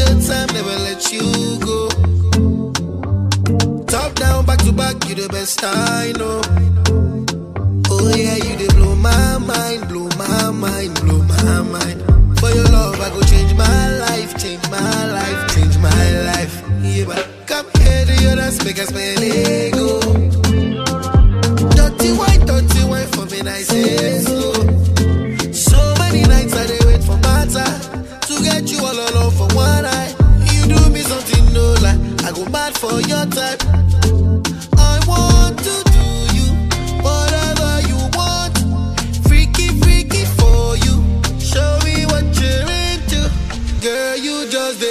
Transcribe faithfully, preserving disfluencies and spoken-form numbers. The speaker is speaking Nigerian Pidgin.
good time, never let you go. Top down, back to back, you the best I know. Oh yeah, you dey blow my mind, blow my mind, blow my mind. For your love, I go change my life, change my life, change my life. Yeah, but come here to your dance, make us spend ego. Dirty white, dirty white for me, I say so. So many nights I dey wait for matter to get you all alone for one night. You do me something no lie, I go mad for your type. I want to do you whatever you want, freaky freaky for you. Show me what you're into, girl. You just